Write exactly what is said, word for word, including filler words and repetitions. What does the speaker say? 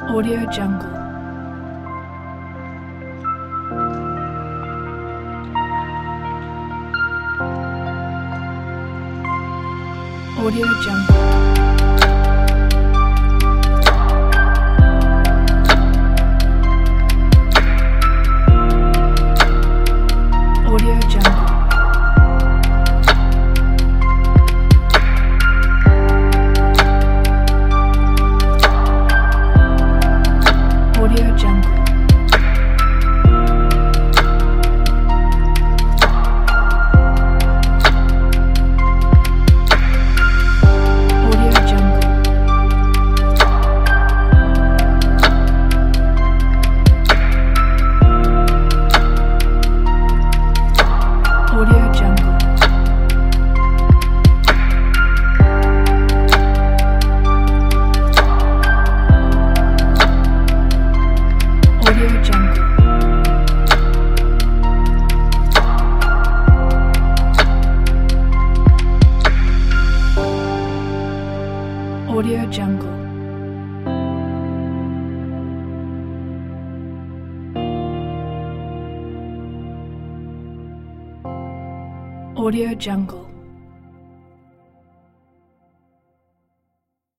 Audio Jungle. Audio Jungle. Audio Jungle. Audio Jungle. Audio Jungle. Audio Jungle. Audio Jungle. Audio Jungle. Audio Jungle.